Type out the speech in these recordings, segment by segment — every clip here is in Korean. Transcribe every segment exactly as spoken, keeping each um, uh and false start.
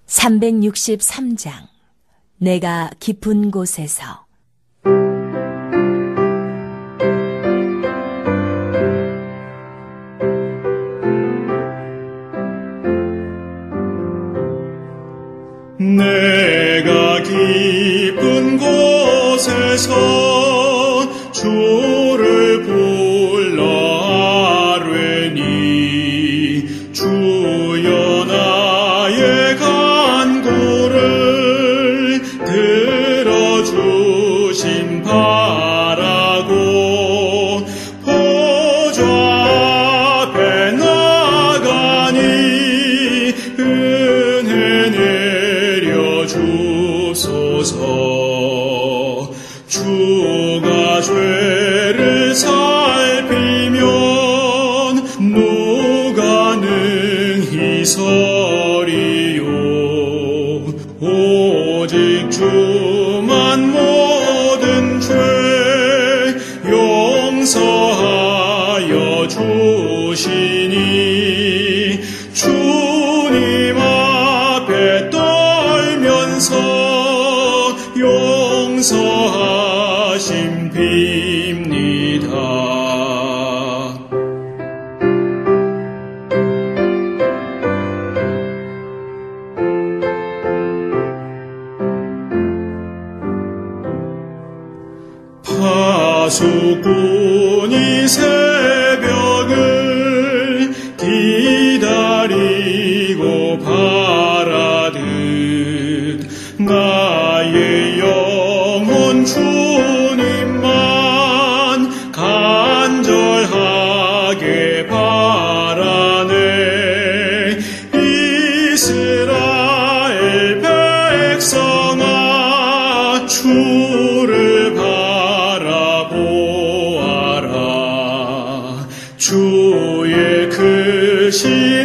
삼백육십삼 장. 내가 깊은 곳에서. 내가 깊은 곳에서 주를 불러 아뢰니 주여 나의 간구를 들어주심 바라고 보좌 앞에 나가니 은혜 내려 주소서. 주가 죄를 살피면 누가 능히 서리요. 오직 주만 모든 죄 용서하여 주시니 주님 앞에 떨면서 용서하심 빕니다. 파수꾼이 새벽을 기다리고 바라듯 나의 영혼 주님만 간절하게 바라네. 이스라엘 백성아 주를 바라보아라. 주의 크신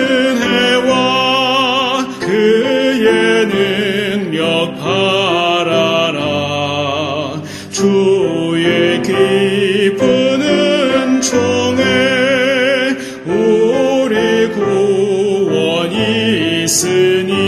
은혜와 그의 능력 바라라. 주의 깊은 은총에 우리 구원이 있으니